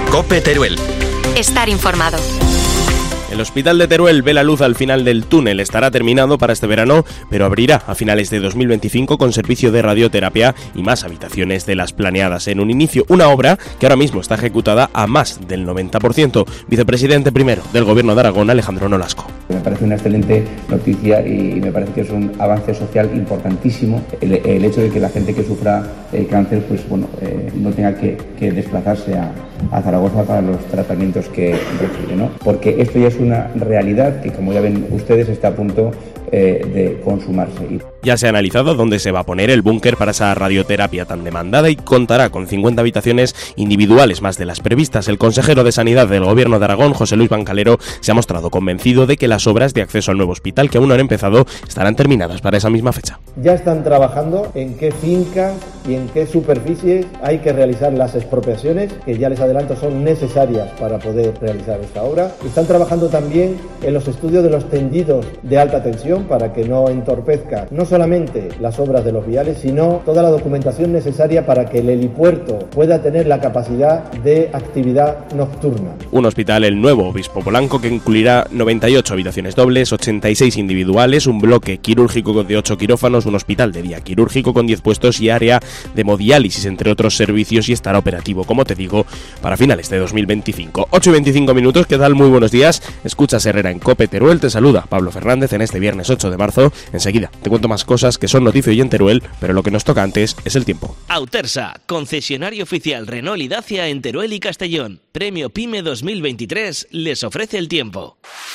COPE Teruel. Estar informado. El hospital de Teruel ve la luz al final del túnel. Estará terminado para este verano, pero abrirá a finales de 2025 con servicio de radioterapia y más habitaciones de las planeadas. En un inicio, una obra que ahora mismo está ejecutada a más del 90%. Vicepresidente primero del Gobierno de Aragón, Alejandro Nolasco. Me parece una excelente noticia y me parece que es un avance social importantísimo el hecho de que la gente que sufra cáncer no tenga que desplazarse a Zaragoza para los tratamientos que recibe, ¿no? Porque esto ya es una realidad que, como ya ven ustedes, está a punto de consumarse. Ya se ha analizado dónde se va a poner el búnker para esa radioterapia tan demandada y contará con 50 habitaciones individuales más de las previstas. El consejero de Sanidad del Gobierno de Aragón, José Luis Bancalero, se ha mostrado convencido de que las obras de acceso al nuevo hospital, que aún no han empezado, estarán terminadas para esa misma fecha. Ya están trabajando en qué fincas y en qué superficies hay que realizar las expropiaciones, que ya les adelanto son necesarias para poder realizar esta obra. Están trabajando también en los estudios de los tendidos de alta tensión para que no entorpezca no solamente las obras de los viales, sino toda la documentación necesaria para que el helipuerto pueda tener la capacidad de actividad nocturna. Un hospital, el nuevo Obispo Polanco, que incluirá 98 habitaciones dobles, 86 individuales, un bloque quirúrgico de 8 quirófanos, un hospital de día quirúrgico con 10 puestos y área de hemodiálisis, entre otros servicios, y estará operativo, como te digo, para finales de 2025. 8:25 minutos, ¿qué tal? Muy buenos días. Escuchas Herrera en COPE Teruel, te saluda Pablo Fernández en este viernes 8 de marzo. Enseguida te cuento más cosas que son noticia hoy en Teruel, pero lo que nos toca antes es el tiempo. Autersa, concesionario oficial Renault y Dacia en Teruel y Castellón. Premio PYME 2023 les ofrece el tiempo.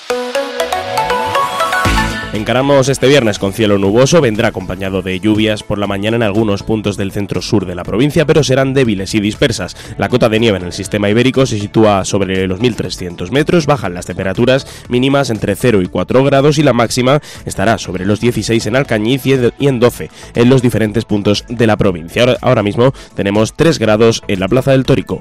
Encaramos este viernes con cielo nuboso, vendrá acompañado de lluvias por la mañana en algunos puntos del centro-sur de la provincia, pero serán débiles y dispersas. La cota de nieve en el sistema ibérico se sitúa sobre los 1.300 metros, bajan las temperaturas mínimas entre 0 y 4 grados y la máxima estará sobre los 16 en Alcañiz y en 12 en los diferentes puntos de la provincia. Ahora mismo tenemos 3 grados en la Plaza del Tórico.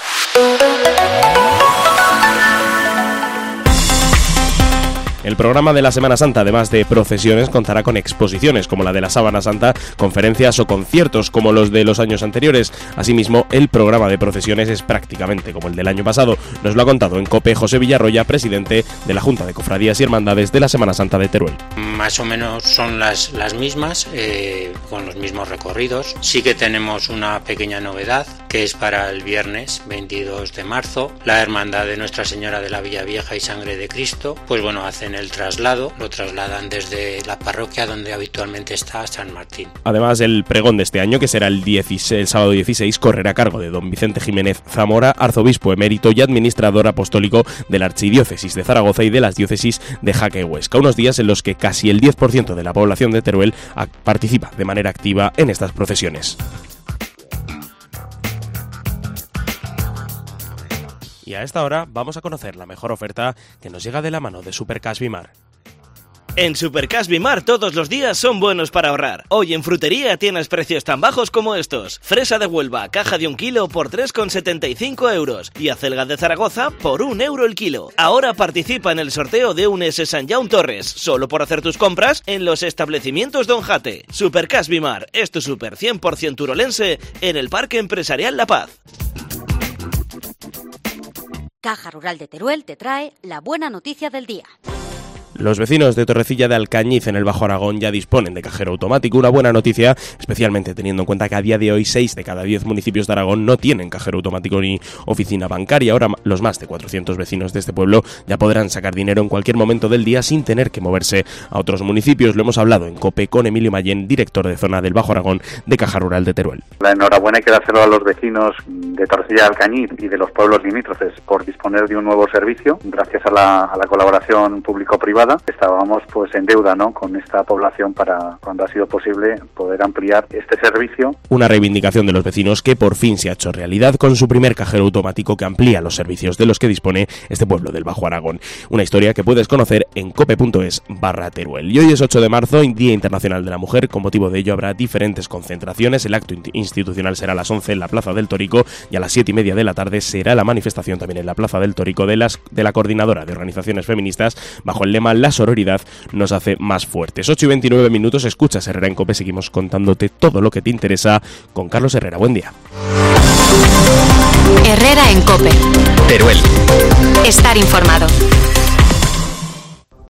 El programa de la Semana Santa, además de procesiones, contará con exposiciones como la de la Sábana Santa, conferencias o conciertos como los de los años anteriores. Asimismo, el programa de procesiones es prácticamente como el del año pasado. Nos lo ha contado en COPE José Villarroya, presidente de la Junta de Cofradías y Hermandades de la Semana Santa de Teruel. Más o menos son las mismas, con los mismos recorridos. Sí que tenemos una pequeña novedad, que es para el viernes 22 de marzo. La Hermandad de Nuestra Señora de la Villa Vieja y Sangre de Cristo, hacen el traslado, lo trasladan desde la parroquia donde habitualmente está San Martín. Además, el pregón de este año, que será el sábado 16, correrá a cargo de don Vicente Jiménez Zamora, arzobispo emérito y administrador apostólico de la Archidiócesis de Zaragoza y de las diócesis de Jaca y Huesca. Unos días en los que casi el 10% de la población de Teruel participa de manera activa en estas procesiones. Y a esta hora vamos a conocer la mejor oferta que nos llega de la mano de Supercash Bimar. En Supercash Bimar todos los días son buenos para ahorrar. Hoy en frutería tienes precios tan bajos como estos. Fresa de Huelva, caja de 1 kilo por 3,75 euros. Y acelga de Zaragoza por 1 euro el kilo. Ahora participa en el sorteo de un S. Sant Jaume Torres, solo por hacer tus compras en los establecimientos Don Jate. Supercash Bimar es tu super 100% turolense en el Parque Empresarial La Paz. Caja Rural de Teruel te trae la buena noticia del día. Los vecinos de Torrecilla de Alcañiz en el Bajo Aragón ya disponen de cajero automático, una buena noticia, especialmente teniendo en cuenta que a día de hoy 6 de cada 10 municipios de Aragón no tienen cajero automático ni oficina bancaria. Ahora los más de 400 vecinos de este pueblo ya podrán sacar dinero en cualquier momento del día sin tener que moverse a otros municipios. Lo hemos hablado en COPE con Emilio Mayén, director de zona del Bajo Aragón de Caja Rural de Teruel. La enhorabuena hay que dárselo a los vecinos de Torrecilla de Alcañiz y de los pueblos limítrofes por disponer de un nuevo servicio, gracias a la colaboración público-privada. Estábamos en deuda, ¿no?, con esta población para, cuando ha sido posible, poder ampliar este servicio. Una reivindicación de los vecinos que por fin se ha hecho realidad con su primer cajero automático que amplía los servicios de los que dispone este pueblo del Bajo Aragón. Una historia que puedes conocer en cope.es/Teruel. Y hoy es 8 de marzo, Día Internacional de la Mujer. Con motivo de ello habrá diferentes concentraciones. El acto institucional será a las 11 en la Plaza del Tórico y a las 7:30 de la tarde será la manifestación también en la Plaza del Tórico de la Coordinadora de Organizaciones Feministas bajo el lema La sororidad nos hace más fuertes. 8:29 minutos, escuchas Herrera en COPE, seguimos contándote todo lo que te interesa con Carlos Herrera. Buen día. Herrera en COPE. Teruel. Estar informado.